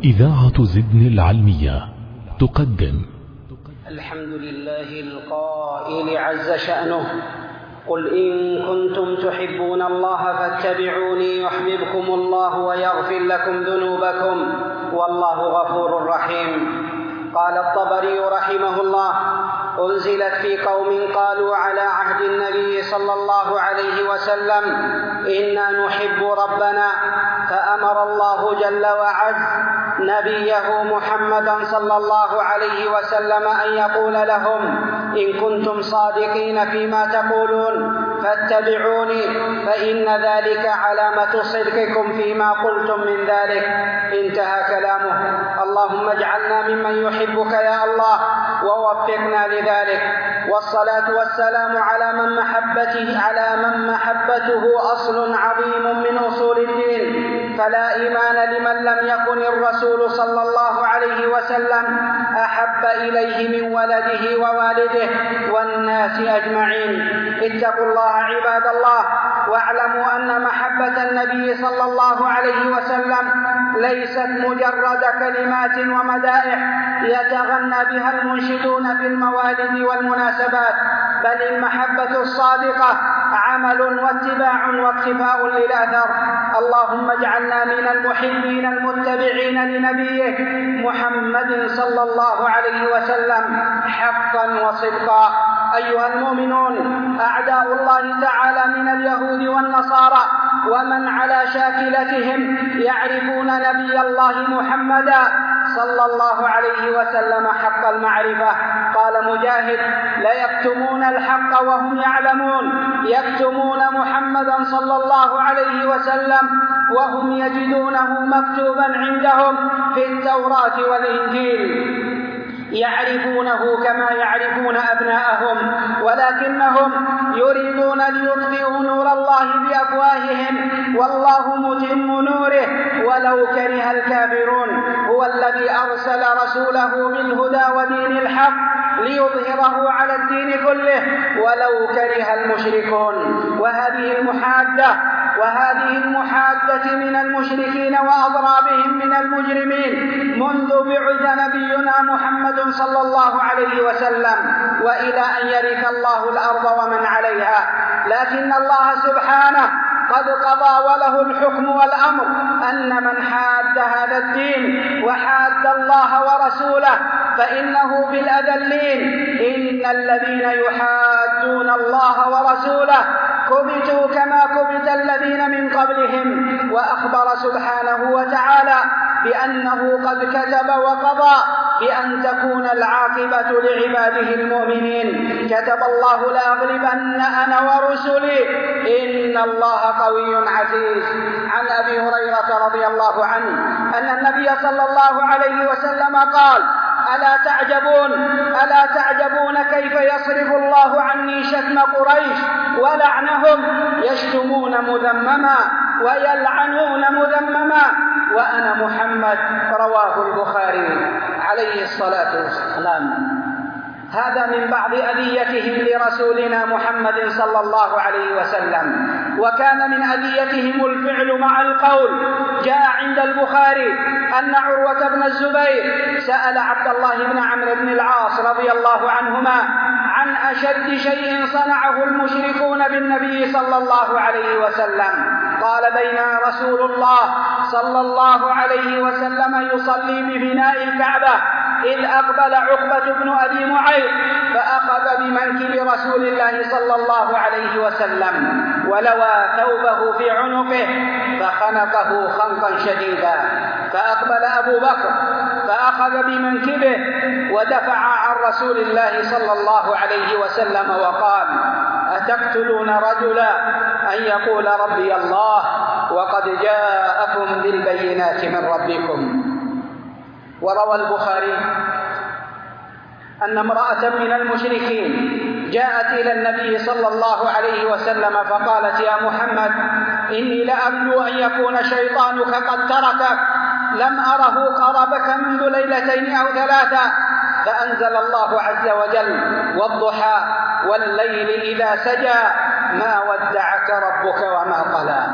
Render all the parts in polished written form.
إذاعة زدن العلمية تقدم. الحمد لله القائل عز شأنه: قل إن كنتم تحبون الله فاتبعوني يحببكم الله ويغفر لكم ذنوبكم والله غفور رحيم. قال الطبري رحمه الله: أنزلت في قوم قالوا على عهد النبي صلى الله عليه وسلم: إنا نحب ربنا، فأمر الله جل وعز نبيه محمدا صلى الله عليه وسلم أن يقول لهم: إن كنتم صادقين فيما تقولون فاتبعوني، فإن ذلك علامة صدقكم فيما قلتم من ذلك. انتهى كلامه. اللهم اجعلنا ممن يحبك يا الله ووفقنا لذلك. والصلاة والسلام على من محبته أصل عظيم من أصول الدين، فلا إيمان لمن لم يكن الرسول صلى الله عليه وسلم أحب إليه من ولده ووالده والناس أجمعين. اتقوا الله عباد الله، واعلموا أن محبة النبي صلى الله عليه وسلم ليست مجرد كلمات ومدائح يتغنى بها المنشدون في الموالد والمناسبات، بل المحبة الصادقة عمل واتباع واقتفاء للأثر. اللهم اجعلنا من المحبين المتبعين لنبيه محمد صلى الله عليه وسلم حقا وصدقا. أيها المؤمنون، أعداء الله تعالى من اليهود والنصارى ومن على شاكلتهم يعرفون نبي الله محمدا صلى الله عليه وسلم حق المعرفة. قال مجاهد: ليكتمون الحق وهم يعلمون، يكتمون محمدا صلى الله عليه وسلم وهم يجدونه مكتوبا عندهم في التوراة والإنجيل، يعرفونه كما يعرفون أبناءهم، ولكنهم يريدون ليطفئوا نور الله بأفواههم والله متم نوره ولو كره الكافرون. هو الذي أرسل رسوله بالهدى ودين الحق ليظهره على الدين كله ولو كره المشركون. وهذه المحادة من المشركين وأضرابهم من المجرمين منذ بعث نبينا محمد صلى الله عليه وسلم وإلى أن يرث الله الأرض ومن عليها. لكن الله سبحانه قد قضى وله الحكم والأمر أن من حاد هذا الدين وحاد الله ورسوله فإنه بالأذلين. إن الذين يحادون الله ورسوله كبتوا كما كبت الذين من قبلهم. وأخبر سبحانه وتعالى بأنه قد كتب وقضى بأن تكون العاقبة لعباده المؤمنين. كتب الله: لأغلبن أنا ورسلي إن الله قوي عزيز. عن أبي هريرة رضي الله عنه أن النبي صلى الله عليه وسلم قال: ألا تعجبون كيف يصرف الله عني شتم قريش ولعنهم، يشتمون مذمما ويلعنون مذمما وأنا محمد. رواه البخاري عليه الصلاة والسلام. هذا من بعض أذيتهم لرسولنا محمد صلى الله عليه وسلم. وكان من أذيتهم الفعل مع القول. جاء عند البخاري أن عروة بن الزبير سأل عبد الله بن عمرو بن العاص رضي الله عنهما عن أشد شيء صنعه المشركون بالنبي صلى الله عليه وسلم. قال: بين رسول الله صلى الله عليه وسلم يصلي ببناء الكعبة إذ أقبل عقبة بن أبي معيط فأخذ بمنكب رسول الله صلى الله عليه وسلم ولوى ثوبه في عنقه فخنقه خنقا شديدا، فأقبل أبو بكر فأخذ بمنكبه ودفع عن رسول الله صلى الله عليه وسلم وقال: أتقتلون رجلا أن يقول ربي الله وقد جاءكم بالبينات من ربكم. وروى البخاري أن امرأة من المشركين جاءت إلى النبي صلى الله عليه وسلم فقالت: يا محمد، إني لأرجو أن يكون شيطانك قد تركك، لم أره قربك منذ ليلتين أو ثلاثة. فأنزل الله عز وجل: والضحى والليل إذا سجى ما ودعك ربك وما قلى.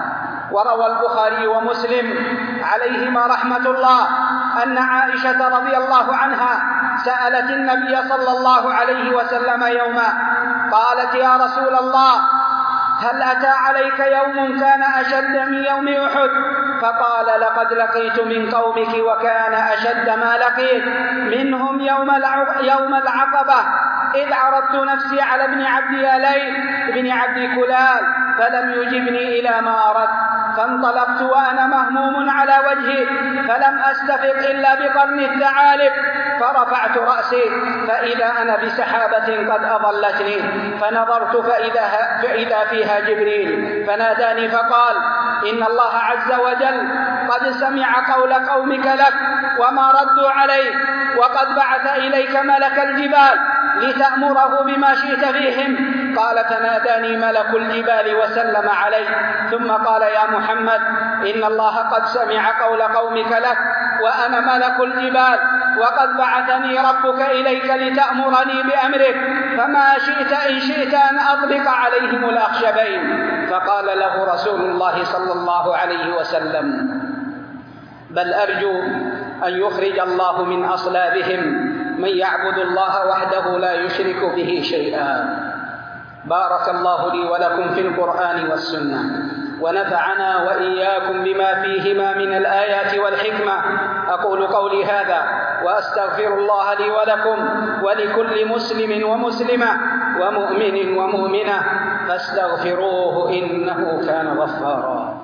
وروى البخاري ومسلم عليهما رحمة الله أن عائشة رضي الله عنها سألت النبي صلى الله عليه وسلم يوما قالت: يا رسول الله، هل أتى عليك يوم كان أشد من يوم أحد؟ فقال: لقد لقيت من قومك وكان أشد ما لقيت منهم يوم العقبة، إذ عرضت نفسي على ابن عبد يالين ابن عبد كلال فلم يجبني إلى ما أردت، فانطلقت وأنا مهموم على وجهي، فلم أستفق إلا بقرن الثعالب، فرفعت رأسي فإذا أنا بسحابة قد أضلتني، فنظرت فإذا فيها جبريل فناداني فقال: إن الله عز وجل قد سمع قول قومك لك وما ردوا عليه، وقد بعث إليك ملك الجبال لتأمره بما شئت فيهم. قال: فناداني ملك الجبال وسلم علي، ثم قال: يا محمد، إن الله قد سمع قول قومك لك وأنا ملك الجبال، وقد بعثني ربك إليك لتأمرني بأمرك، فما شئت إن شئت أن أطبق عليهم الأخشبين. فقال له رسول الله صلى الله عليه وسلم: بل أرجو أن يخرج الله من أصلابهم من يعبد الله وحده لا يشرك به شيئا. بارك الله لي ولكم في القرآن والسنة، ونفعنا وإياكم بما فيهما من الآيات والحكمة. أقول قولي هذا وأستغفر الله لي ولكم ولكل مسلم ومسلمة ومؤمن ومؤمنة، فاستغفروه إنه كان غفارا.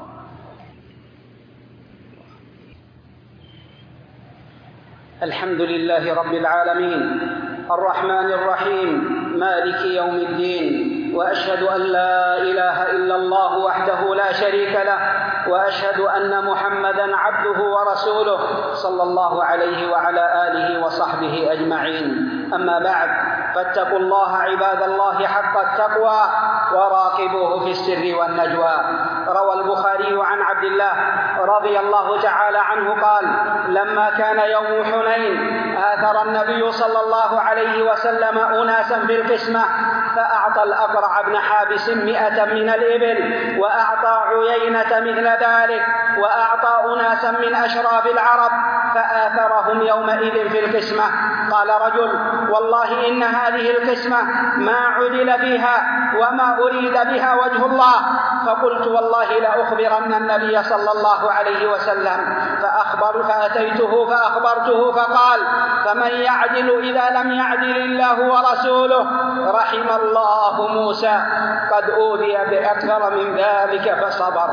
الحمد لله رب العالمين، الرحمن الرحيم، مالك يوم الدين، وأشهد أن لا إله إلا الله وحده لا شريك له، وأشهد أن محمدًا عبده ورسوله صلى الله عليه وعلى آله وصحبه أجمعين. أما بعد، فاتقوا الله عباد الله حق التقوى وراقبوه في السر والنجوى. روى البخاري عن عبد الله رضي الله تعالى عنه قال: لما كان يوم حنين آثر النبي صلى الله عليه وسلم أناسا في القسمة، فأعطى الأقرع بن حابس 100 من الإبل، وأعطى عيينة مثل ذلك، وأعطى أناسا من أشراف العرب، فآثرهم يومئذ في القسمة. قال رجل: والله إن هذه القسمة ما عدل فيها وما أريد بها وجه الله. فقلت: والله لأخبرن النبي صلى الله عليه وسلم، فأتيته فأخبرته، فقال: فمن يعدل إذا لم يعدل الله ورسوله؟ رحم الله موسى، قد أوذي بأكثر من ذلك فصبر.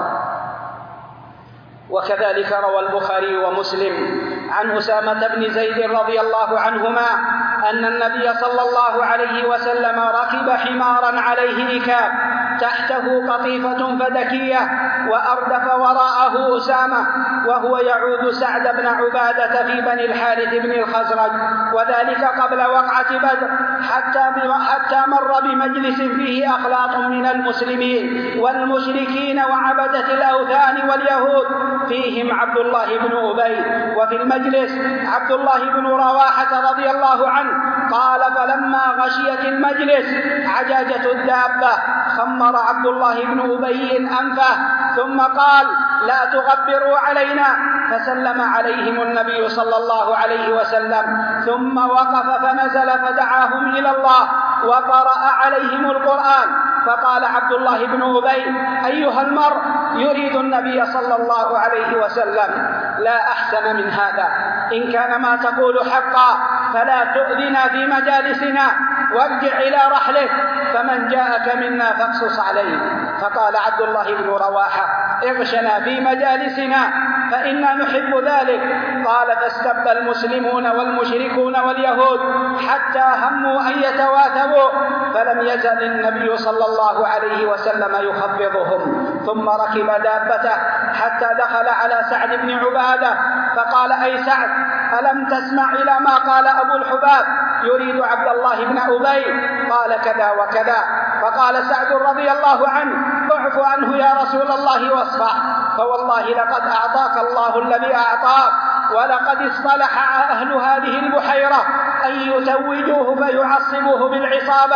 وكذلك روى البخاري ومسلم عن أسامة بن زيد رضي الله عنهما أن النبي صلى الله عليه وسلم ركب حمارا عليه إكاب، تحته قطيفة فدكية، وأردف وراءه أسامة وهو يعود سعد بن عبادة في بني الحارث بن الخزرج، وذلك قبل وقعة بدر، حتى مر بمجلس فيه أخلاط من المسلمين والمشركين وعبدة الأوثان واليهود، فيهم عبد الله بن أبي، وفي المجلس عبد الله بن رواحة رضي الله عنه. قال: فلما غشيت المجلس عجاجة الدابة خمر عبد الله بن أبي أنفه، ثم قال: لا تغبروا علينا، فسلم عليهم النبي صلى الله عليه وسلم، ثم وقف فنزل فدعاهم إلى الله وقرأ عليهم القرآن. فقال عبد الله بن أبي: أيها المرء يريد النبي صلى الله عليه وسلم، لا أحسن من هذا، إن كان ما تقول حقا فلا تؤذنا في مجالسنا، وارجع إلى رحلك، فمن جاءك منا فاقصص عليه. فقال عبد الله بن رواحة: اغشنا في مجالسنا فإنا نحب ذلك. قال: فاستب المسلمون والمشركون واليهود حتى هموا أن يتواثبوا، فلم يزل النبي صلى الله عليه وسلم يخفضهم، ثم ركب دابته حتى دخل على سعد بن عبادة، فقال: أي سعد، ألم تسمع إلى ما قال أبو الحباب يريد عبد الله بن أبي؟ قال: كذا وكذا. فقال سعد رضي الله عنه: اعف عنه يا رسول الله واصفح، فوالله لقد أعطاك الله الذي أعطاك، ولقد اصطلح أهل هذه البحيرة أن يتوجوه فيعصبوه بالعصابة،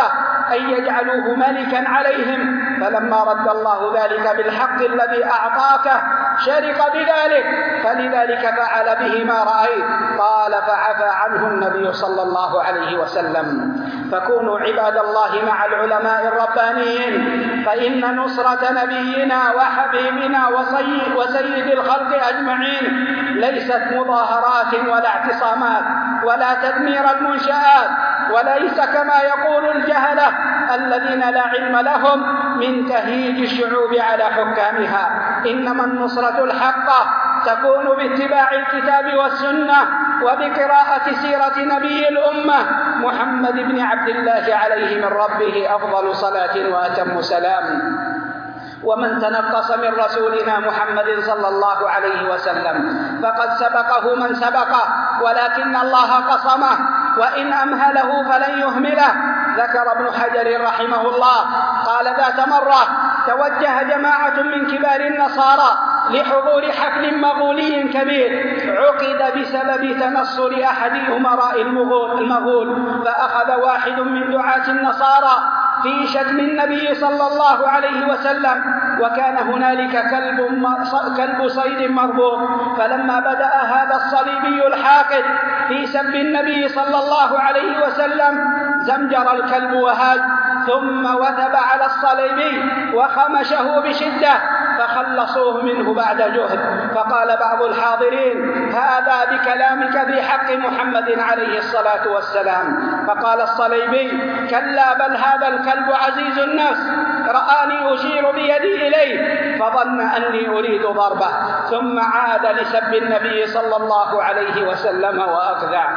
أن يجعلوه ملكا عليهم، فلما رد الله ذلك بالحق الذي أعطاك شرق بذلك، فلذلك فعل به ما رأيت. قال فعفى عنه النبي صلى الله عليه وسلم. فكونوا عباد الله مع العلماء الربانيين، فإن نصرة نبينا وحبيبنا وسيد الخلق أجمعين ليست مظاهرات ولا اعتصامات ولا تدمير المنشآت، وليس كما يقول الجهلة الذين لا علم لهم من تهييج الشعوب على حكامها. إنما النصرة الحقة تكون باتباع الكتاب والسنة وبقراءة سيرة نبي الأمة محمد بن عبد الله عليه من ربه أفضل صلاة وأتم سلام. ومن تنقص من رسولنا محمد صلى الله عليه وسلم فقد سبقه من سبقه، ولكن الله قصمه، وإن أمهله فلن يهمله. ذكر ابن حجر رحمه الله قال ذات مرة توجه جماعة من كبار النصارى لحضور حفل مغولي كبير عقد بسبب تنصر أحد أمراء المغول، فأخذ واحد من دعاة النصارى في شتم النبي صلى الله عليه وسلم، وكان هنالك كلب صيد مربوط، فلما بدأ هذا الصليبي الحاقد في سب النبي صلى الله عليه وسلم زمجر الكلب وهاج، ثم وثب على الصليبي وخمشه بشدة فخلصوه منه بعد جهد. فقال بعض الحاضرين هذا بكلامك في حق محمد عليه الصلاة والسلام. فقال الصليبي كلا، بل هذا الكلب عزيز الناس، رآني أشير بيدي إليه فظن أني أريد ضربه، ثم عاد لسب النبي صلى الله عليه وسلم وأخذع.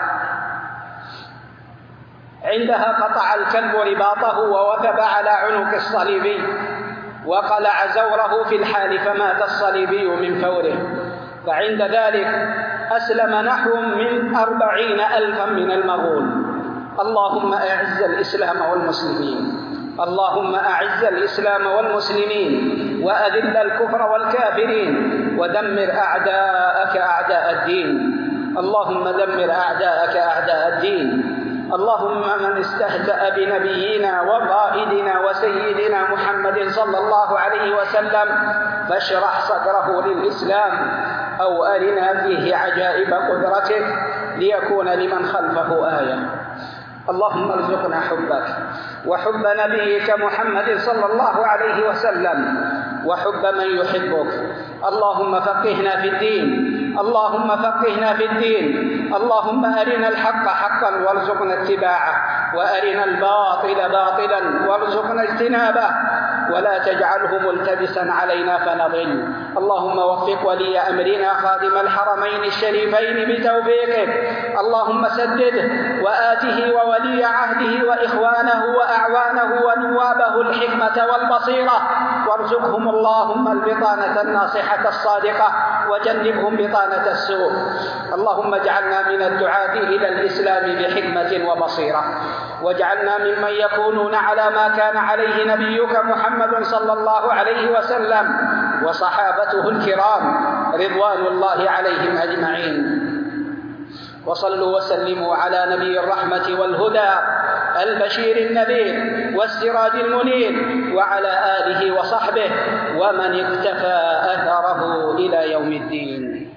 عندها قطع الكلب رباطه ووثب على عنق الصليبي وقلع زوره في الحال، فمات الصليبي من فوره. فعند ذلك أسلم نحو من 40,000 من المغول. اللهم أعز الإسلام والمسلمين، اللهم أعز الإسلام والمسلمين وأذل الكفر والكافرين ودمر أعداءك أعداء الدين. اللهم دمر أعداءك أعداء الدين. اللهم من استهزأ بنبينا وقائدنا وسيدنا محمد صلى الله عليه وسلم فاشرح صدره للإسلام، أو أرنا فيه عجائب قدرتك ليكون لمن خلفه آية. اللهم ارزقنا حبك وحب نبيك محمد صلى الله عليه وسلم وحب من يحبك. اللهم فقهنا في الدين، اللهم فقهنا في الدين. اللهم أرنا الحق حقا وارزقنا اتباعه، وأرنا الباطل باطلا وارزقنا اجتنابه، ولا تجعله ملتبسا علينا فنضل. اللهم وفق ولي أمرنا خادم الحرمين الشريفين بتوفيقك، اللهم سدده وآته وولي عهده وإخوانه وأعوانه ونوابه الحكمة والبصيرة، وارزقهم اللهم البطانة الناصحة الصادقة وجنبهم بطانة السوء. اللهم اجعلنا من الدعاة إلى الإسلام بحكمة وبصيرة، واجعلنا ممن يكونون على ما كان عليه نبيك محمد صلى الله عليه وسلم وصحابته الكرام رضوان الله عليهم أجمعين. وصلوا وسلموا على نبي الرحمة والهدى البشير النذير والسراج المنير، وعلى آله وصحبه ومن اقتفى أثره إلى يوم الدين.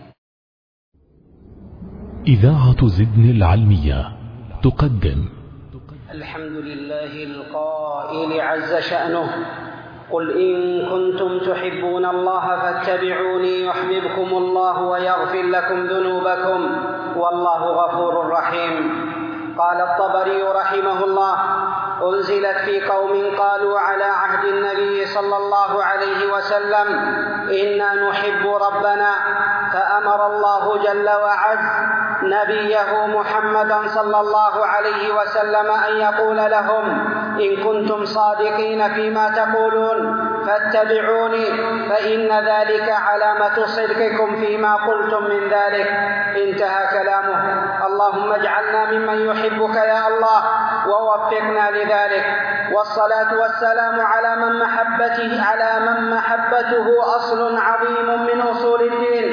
إذاعة زدن العلمية تقدم الحمد لله القائل عز شأنه: قل إن كنتم تحبون الله فاتبعوني يحببكم الله ويغفر لكم ذنوبكم والله غفور رحيم. قال الطبري رحمه الله: أنزلت في قوم قالوا على عهد النبي صلى الله عليه وسلم: إنا نحب ربنا، فأمر الله جل وعز نبيه محمدا صلى الله عليه وسلم أن يقول لهم: إن كنتم صادقين فيما تقولون فاتبعوني، فإن ذلك علامة صدقكم فيما قلتم من ذلك. انتهى كلامه. اللهم اجعلنا ممن يحبك يا الله ووفقنا لذلك. والصلاة والسلام على من محبته أصل عظيم من أصول الدين،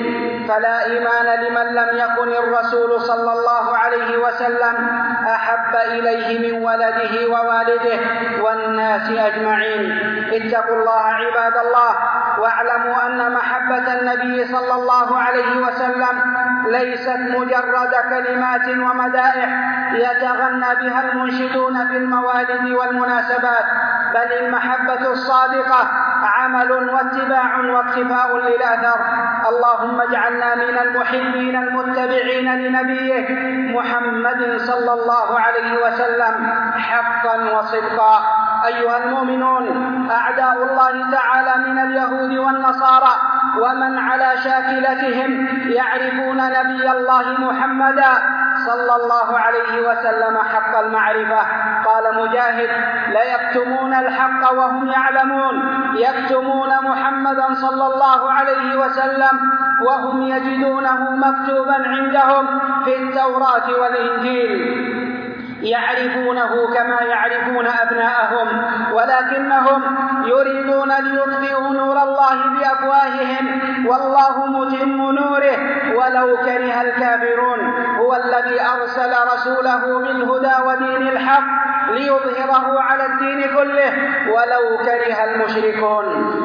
فلا إيمان لمن لم يكن الرسول صلى الله عليه وسلم أحب إليه من ولده ووالده والناس أجمعين. اتقوا الله عباد الله، واعلموا أن محبة النبي صلى الله عليه وسلم ليست مجرد كلمات ومدائح يتغنى بها المنشدون في الموالد والمناسبات، بل المحبة الصادقة عمل واتباع واقتفاء للأثر. اللهم اجعلنا من المحبين المتبعين لنبيه محمد صلى الله عليه وسلم حقا وصدقا. أيها المؤمنون، أعداء الله تعالى من اليهود والنصارى ومن على شاكلتهم يعرفون نبي الله محمدا صلى الله عليه وسلم حق المعرفة. قال مجاهد: ليكتمون الحق وهم يعلمون، يكتمون محمدا صلى الله عليه وسلم وهم يجدونه مكتوبا عندهم في التوراة والإنجيل، يعرفونه كما يعرفون أبناءهم، ولكنهم يريدون ليطفئوا نور الله بأفواههم والله متم نوره ولو كره الكافرون. هو الذي أرسل رسوله بالهدى ودين الحق ليظهره على الدين كله ولو كره المشركون.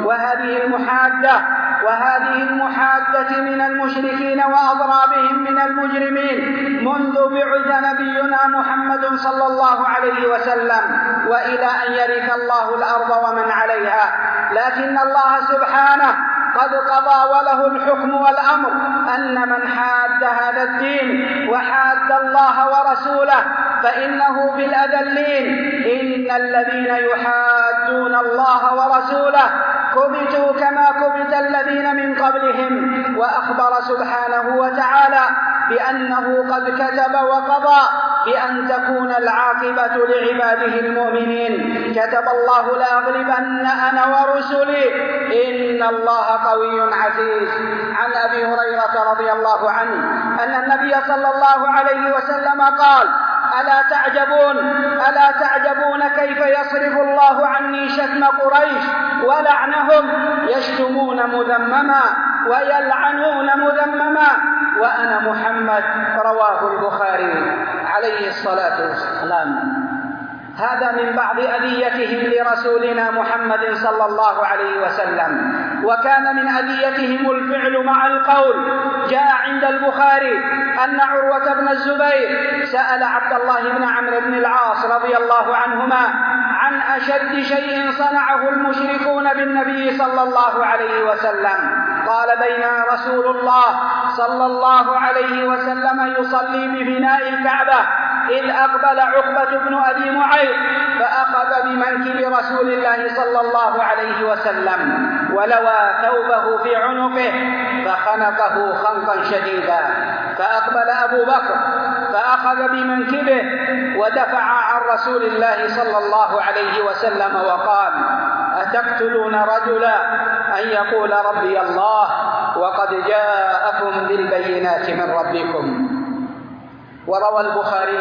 وهذه المحادة من المشركين وأضرابهم من المجرمين منذ بعث نبينا محمد صلى الله عليه وسلم وإلى أن يرث الله الأرض ومن عليها. لكن الله سبحانه قد قضى وله الحكم والأمر أن من حاد هذا الدين وحاد الله ورسوله فإنه في الأذلين. إن الذين يحادون الله ورسوله كبتوا كما كبت الذين من قبلهم. وأخبر سبحانه وتعالى بأنه قد كتب وقضى بأن تكون العاقبة لعباده المؤمنين. كتب الله: لأغلبن أنا ورسلي إن الله قوي عزيز. عن أبي هريرة رضي الله عنه أن النبي صلى الله عليه وسلم قال: ألا تعجبون كيف يصرف الله عني شتم قريش ولعنهم، يشتمون مذمما ويلعنون مذمما وأنا محمد. رواه البخاري عليه الصلاة والسلام. هذا من بعض أذيتهم لرسولنا محمد صلى الله عليه وسلم. وكان من أذيتهم الفعل مع القول. جاء عند البخاري أن عروة بن الزبير سأل عبد الله بن عمرو بن العاص رضي الله عنهما عن أشد شيء صنعه المشركون بالنبي صلى الله عليه وسلم. قال: بين رسول الله صلى الله عليه وسلم يصلي بفناء الكعبة إذ أقبل عقبة بن أبي معيط فأخذ بمنكب رسول الله صلى الله عليه وسلم ولوى ثوبه في عنقه فخنقه خنقا شديدا. فأقبل أبو بكر فأخذ بمنكبه ودفع عن رسول الله صلى الله عليه وسلم وقال: أتقتلون رجلا أن يقول ربي الله وقد جاءكم بالبينات من ربكم. وروى البخاري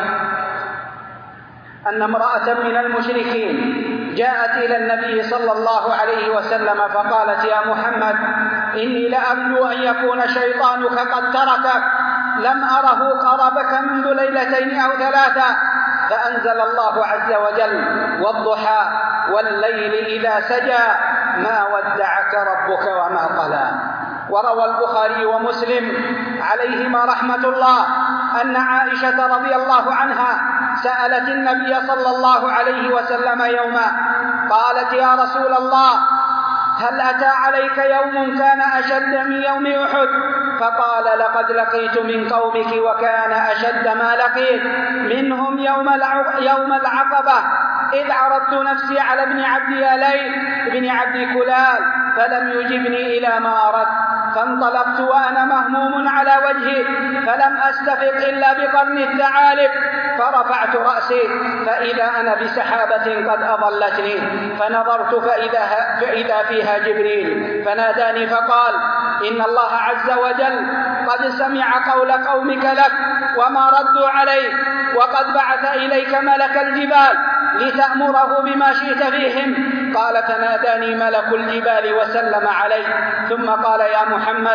أن امرأة من المشركين جاءت إلى النبي صلى الله عليه وسلم فقالت: يا محمد، إني لأرجو أن يكون شيطانك قد تركك، لم أره قربك منذ ليلتين أو ثلاثة. فأنزل الله عز وجل: والضحى والليل إذا سجى ما ودعك ربك وما قلى. وروى البخاري ومسلم عليهما رحمة الله أن عائشة رضي الله عنها سألت النبي صلى الله عليه وسلم يوما قالت: يا رسول الله، هل أتى عليك يوم كان أشد من يوم أحد؟ فقال: لقد لقيت من قومك وكان أشد ما لقيت منهم يوم العقبة إذ عرضت نفسي على ابن عبد يالين ابن عبد كلال فلم يجبني إلى ما أردت، فانطلقت وأنا مهموم على وجهي فلم أستفق إلا بقرن الثعالب، فرفعت رأسي فإذا أنا بسحابة قد أضلتني، فنظرت فإذا فيها جبريل فناداني فقال: إن الله عز وجل قد سمع قول قومك لك وما ردوا عليه، وقد بعث إليك ملك الجبال لتأمره بما شئت فيهم. قال: فناداني ملك الجبال وسلم علي، ثم قال: يا محمد،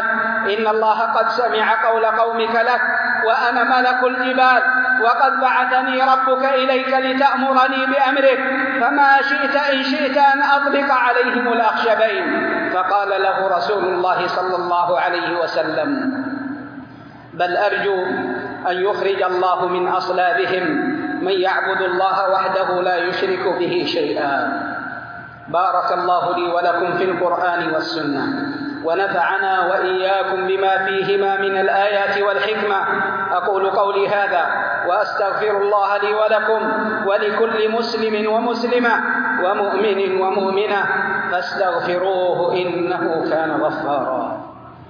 إن الله قد سمع قول قومك لك وأنا ملك الجبال وقد بعثني ربك إليك لتأمرني بأمرك فما شئت إن شئت أن أطلق عليهم الأخشبين. فقال له رسول الله صلى الله عليه وسلم: بل أرجو أن يخرج الله من أصلابهم من يعبد الله وحده لا يشرك به شيئا. بارك الله لي ولكم في القرآن والسنة، ونفعنا وإياكم بما فيهما من الآيات والحكمة. أقول قولي هذا وأستغفر الله لي ولكم ولكل مسلم ومسلمة ومؤمن ومؤمنة فاستغفروه إنه كان غفارا.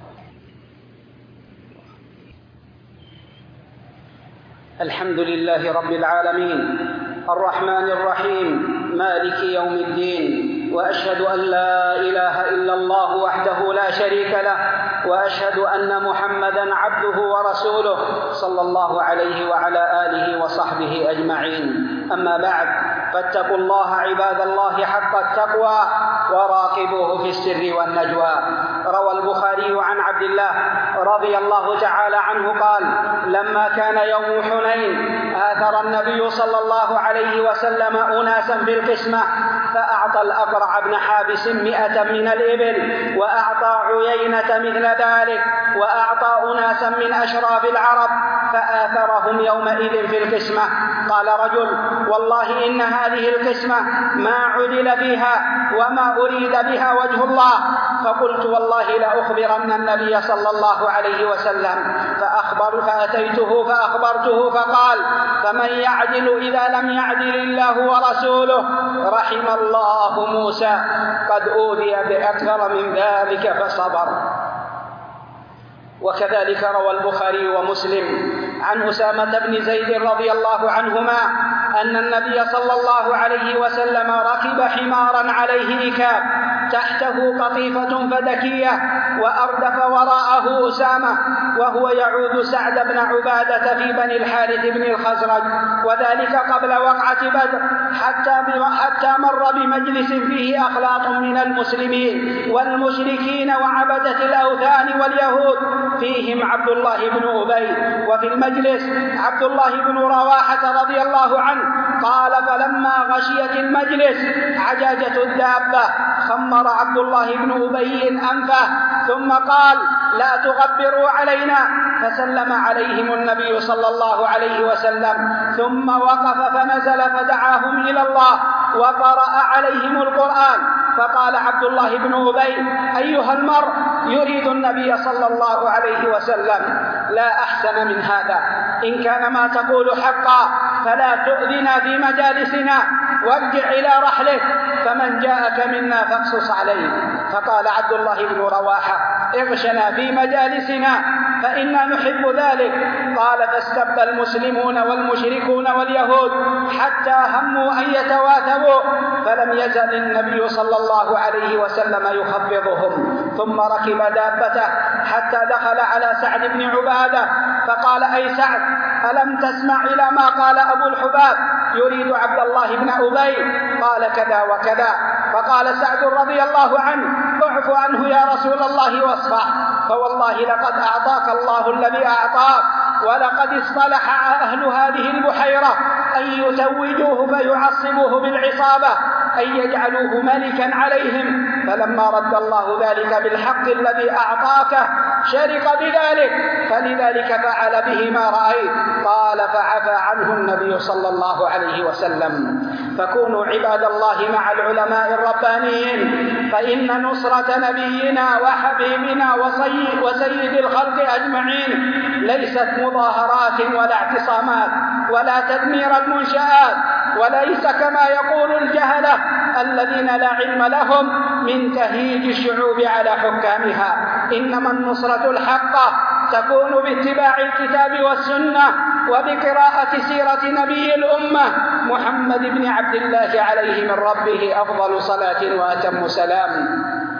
الحمد لله رب العالمين الرحمن الرحيم مالك يوم الدين، وأشهد أن لا إله إلا الله وحده لا شريك له، وأشهد أن محمدًا عبده ورسوله صلى الله عليه وعلى آله وصحبه أجمعين. أما بعد، فاتقوا الله عباد الله حق التقوى وراقبوه في السر والنجوى. روى البخاري عن عبد الله رضي الله تعالى عنه قال: لما كان يوم حنين آثر النبي صلى الله عليه وسلم أناسا في القسمة، فأعطى الأقرع بن حابس 100 من الإبل، وأعطى عيينة مثل ذلك، وأعطى أناسا من أشراف العرب، فآثرهم يومئذ في القسمة. قال رجل: والله إن هذه القسمة ما عدل فيها وما أريد بها وجه الله. فقلت: والله لأخبرن النبي صلى الله عليه وسلم. فأتيته فأخبرته فقال: فمن يعدل إذا لم يعدل الله ورسوله؟ رحم الله موسى قد أوذي بأكثر من ذلك فصبر. وكذلك روى البخاري ومسلم عن أسامة بن زيد رضي الله عنهما أن النبي صلى الله عليه وسلم ركب حمارا عليه إكاب تحته قطيفة فدكية، وأردف وراءه أسامة وهو يعود سعد بن عبادة في بني الحارث بن الخزرج، وذلك قبل وقعة بدر، حتى مر بمجلس فيه أخلاط من المسلمين والمشركين وعبدة الأوثان واليهود، فيهم عبد الله بن أبي، وفي المجلس عبد الله بن رواحة رضي الله عنه. قال: فلما غشيت المجلس عجاجة الدابة خمر عبد الله بن أبي أنفه، ثم قال: لا تغبروا علينا. فسلم عليهم النبي صلى الله عليه وسلم، ثم وقف فنزل فدعاهم إلى الله وقرأ عليهم القرآن. فقال عبد الله بن أبي: أيها المرء، يريد النبي صلى الله عليه وسلم: لا أحسن من هذا، إن كان ما تقول حقا فلا تؤذنا في مجالسنا، وارجع إلى رحلك، فمن جاءك منا فاقصص عليه. فقال عبد الله بن رواحة: اغشنا في مجالسنا فإنا نحب ذلك. قال: فاستبى المسلمون والمشركون واليهود حتى هموا أن يتواثبوا، فلم يزل النبي صلى الله عليه وسلم يخفضهم، ثم ركب دابته حتى دخل على سعد بن عبادة، فقال: أي سعد، ألم تسمع إلى ما قال أبو الحباب يريد عبد الله بن أبي؟ قال: كذا وكذا. فقال سعد رضي الله عنه: اعف عنه يا رسول الله واصفح، فوالله لقد أعطاك الله الذي أعطاك، ولقد اصطلح أهل هذه البحيرة أن يتوجوه فيعصبوه بالعصابة، أن يجعلوه ملكا عليهم، فلما رد الله ذلك بالحق الذي أعطاك شرق بذلك، فلذلك فعل به ما رأيت. قال: فعفى عنه النبي صلى الله عليه وسلم. فكونوا عباد الله مع العلماء الربانيين، فإن نصرة نبينا وحبيبنا وسيد الخلق أجمعين ليست مظاهرات ولا اعتصامات ولا تدمير المنشآت، وليس كما يقول الجهلة الذين لا علم لهم من تهييج الشعوب على حكامها، إنما النصرة الحقة تكون باتباع الكتاب والسنة وبقراءة سيرة نبي الأمة محمد بن عبد الله عليه من ربه أفضل صلاة وأتم سلام.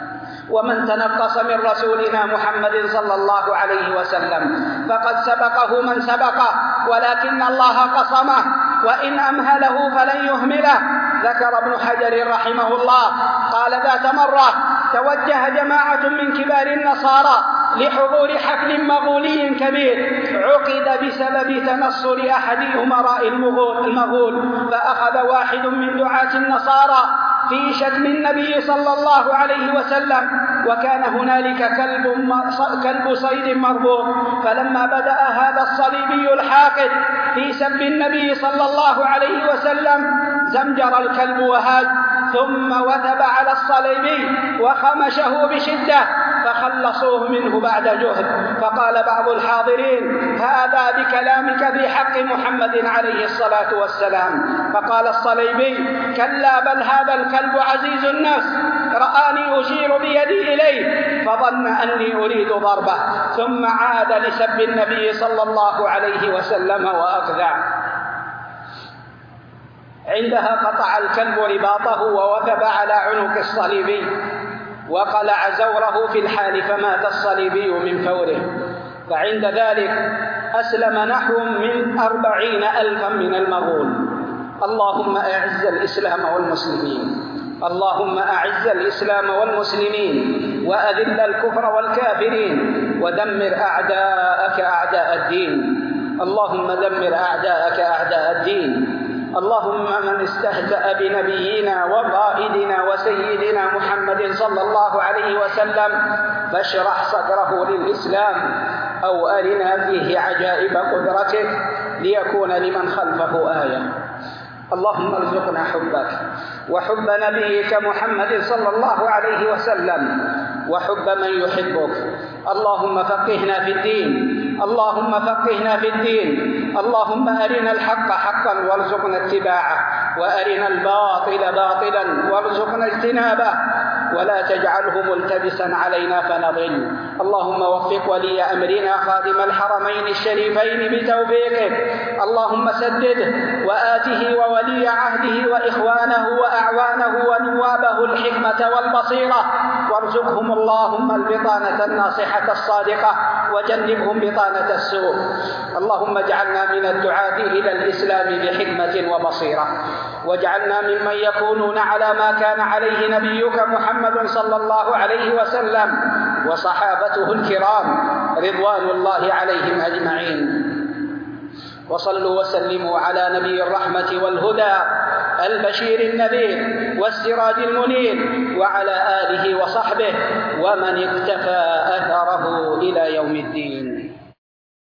ومن تنقص من رسولنا محمد صلى الله عليه وسلم فقد سبقه من سبقه، ولكن الله قصمه، وإن أمهله فلن يهمله. ذكر ابن حجر رحمه الله قال: ذات مرة توجه جماعة من كبار النصارى لحضور حفل مغولي كبير عقد بسبب تنصر أحد أمراء المغول، فأخذ واحد من دعاة النصارى في شتم النبي صلى الله عليه وسلم، وكان هنالك كلب صيد مربوط، فلما بدأ هذا الصليبي الحاقد في سب النبي صلى الله عليه وسلم زمجر الكلب وهاج، ثم وثب على الصليبي وخمشه بشدة فخلصوه منه بعد جهد. فقال بعض الحاضرين: هذا بكلامك في حق محمد عليه الصلاة والسلام. فقال الصليبي: كلا، بل هذا الكلب عزيز النفس، رآني أشير بيدي إليه فظن أني أريد ضربه، ثم عاد لسب النبي صلى الله عليه وسلم وأخذع. عندها قطع الكلب رباطه ووثب على عنق الصليبي وقلع زوره في الحال، فمات الصليبي من فوره. فعند ذلك أسلم نحو من 40,000 من المغول. اللهم أعز الإسلام والمسلمين، اللهم أعز الإسلام والمسلمين وأذل الكفر والكافرين ودمر أعداءك أعداء الدين. اللهم دمر أعداءك أعداء الدين. اللهم من استهزأ بنبينا وقائدنا وسيدنا محمد صلى الله عليه وسلم فاشرح صدره للإسلام، أو أرنا فيه عجائب قدرتك ليكون لمن خلفه آية. اللهم ارزقنا حبك وحب نبيك محمد صلى الله عليه وسلم وحب من يحبك. اللهم فقهنا في الدين، اللهم فقهنا في الدين. اللهم أرنا الحق حقا وارزقنا اتباعه، وأرنا الباطل باطلا وارزقنا اجتنابه، ولا تجعله ملتبسا علينا فنضل. اللهم وفق ولي أمرنا خادم الحرمين الشريفين بتوفيقك، اللهم سدده وآته وولي عهده وإخوانه وأعوانه ونوابه الحكمة والبصيرة، وارزقهم اللهم البطانة الناصحة الصادقة وجنبهم بطانة السوء. اللهم اجعلنا من الدعاة إلى الإسلام بحكمة وبصيرة، واجعلنا ممن يكونون على ما كان عليه نبيك محمد صلى الله عليه وسلم وصحابته الكرام رضوان الله عليهم أجمعين. وصلوا وسلموا على نبي الرحمة والهدى البشير النذير والسراج المنير، وعلى آله وصحبه ومن اقتفى أثره إلى يوم الدين.